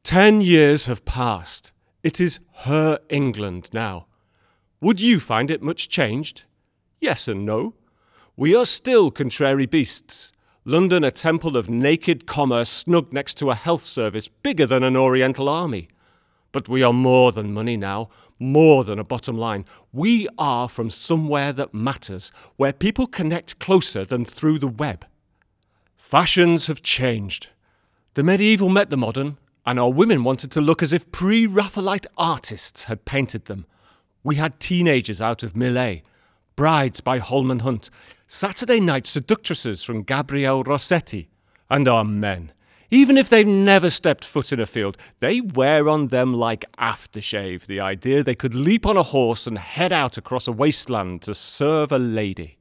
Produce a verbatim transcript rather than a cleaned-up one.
Ten years have passed. It is her England now. Would you find it much changed? Yes and no. We are still contrary beasts. London a temple of naked commerce snug next to a health service bigger than an Oriental army. But we are more than money now, more than a bottom line. We are from somewhere that matters, where people connect closer than through the web. Fashions have changed. The medieval met the modern, and our women wanted to look as if pre-Raphaelite artists had painted them. We had teenagers out of Millet, brides by Holman Hunt, Saturday night seductresses from Gabrielle Rossetti, and our men. Even if they've never stepped foot in a field, they wear on them like aftershave the idea they could leap on a horse and head out across a wasteland to serve a lady.